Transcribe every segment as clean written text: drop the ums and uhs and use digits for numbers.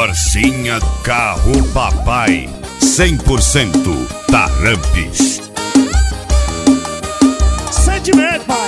Corsinha Carro Papai 100% da Rampis. Sentimento, pai.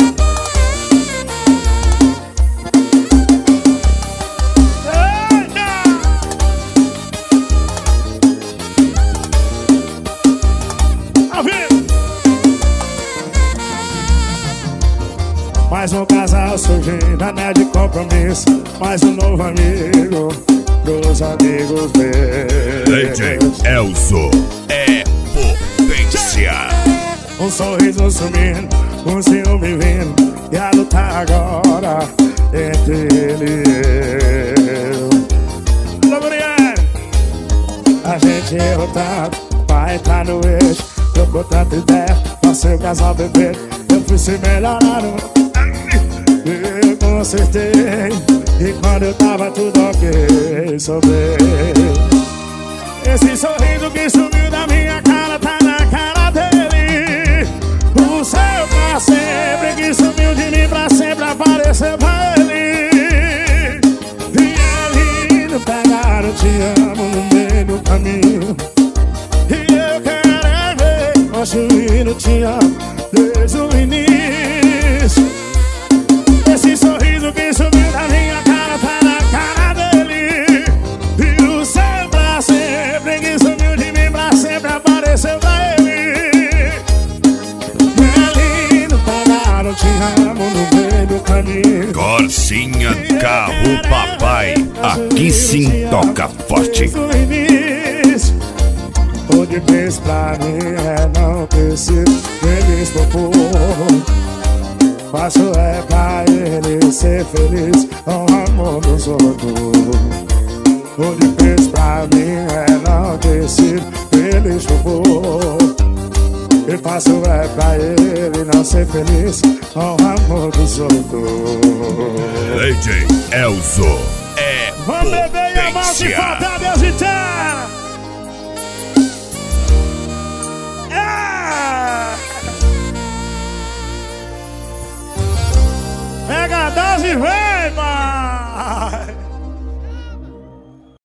Mais um casal surgindo, anel de compromisso. Mais um novo amigo dos amigos meus. DJ Elzo é potência. Um sorriso sumindo, um ciúme vindo, e a luta agora entre ele e eu. Lamoriano, a gente errou tanto, vai entrar no eixo. Trocou tanta ideia, passei o casal beber. Eu fui se melhorando, eu consertei. E quando eu tava tudo ok, sobrei. Esse sorriso que sumiu da minha cara tá na cara dele. O seu pra sempre que sumiu de mim pra sempre apareceu pra ele. E é lindo pegar o te amo no meio do caminho. E eu quero é ver construir o te amo desde o início. Esse sorriso que sumiu da minha cara tá na cara dele. E o seu pra sempre que sumiu de mim pra sempre apareceu pra ele. É lindo pagar o te amo no meio do caminho. Corsinha Carro Papai, aqui sim toca forte. O difícil pra mim é não ter sido feliz por pouco. Fácil é pra ele ser feliz com o amor dos outros. O difícil pra mim é não ter sido feliz por pouco. E fácil é pra ele não ser feliz com o amor dos outros. DJ Elzo é Vamos beber e a mão se potência. faltar, Deus e terra. Pega a dose e vem!